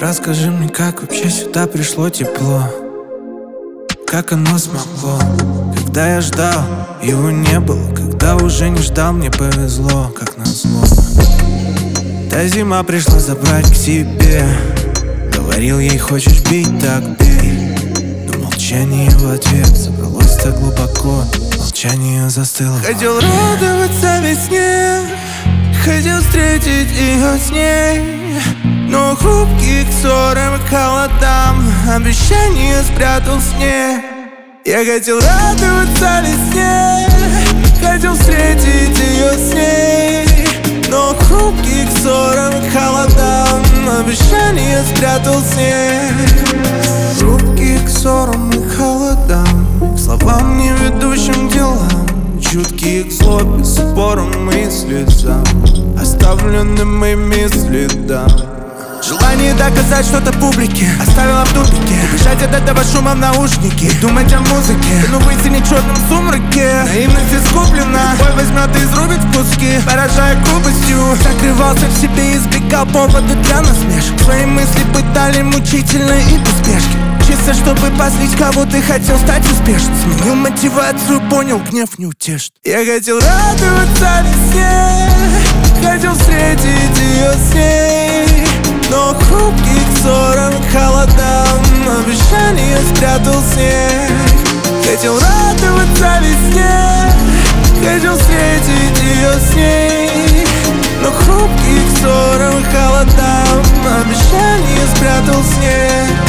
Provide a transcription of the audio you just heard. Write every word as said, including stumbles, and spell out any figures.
Расскажи мне, как вообще сюда пришло тепло? Как оно смогло? Когда я ждал, его не было. Когда уже не ждал, мне повезло, как назло. Та зима пришла забрать к себе. Говорил ей, хочешь бить, так бей. Но молчание в ответ забралось так глубоко. Молчание застыло. Хотел радоваться весне, хотел встретить ее с ней, но хрупкий к ссорам и холодам обещание спрятал в сне. Я хотел радоваться весне, хотел встретить ее с ней, но хрупкий к ссорам и холодам обещание спрятал в сне. Хрупкий к ссорам и холодам, к словам, не ведущим делам, чуткие к злобе, спорам и слезам, оставленным ими следам. Желание доказать что-то публике оставила в тупике. Убежать от этого шума в наушнике, думать о музыке, но выйти не в черном сумраке. Наивность искуплена, боль возьмет и изрубит в куски, поражая грубостью. Закрывался в себе, избегал повода для насмешек. Свои мысли пытали мучительно и без спешки, чисто чтобы позлить, кого ты хотел стать успешным. Сменил мотивацию, понял, гнев неутешен. Я хотел радоваться весне, хотел встретить ее с ней, но хрупкий к ссорам и холодам обещание спрятал в сне. Хотел радоваться весне, хотел встретить ее с ней, но хрупкий к ссорам и холодам обещание спрятал в сне.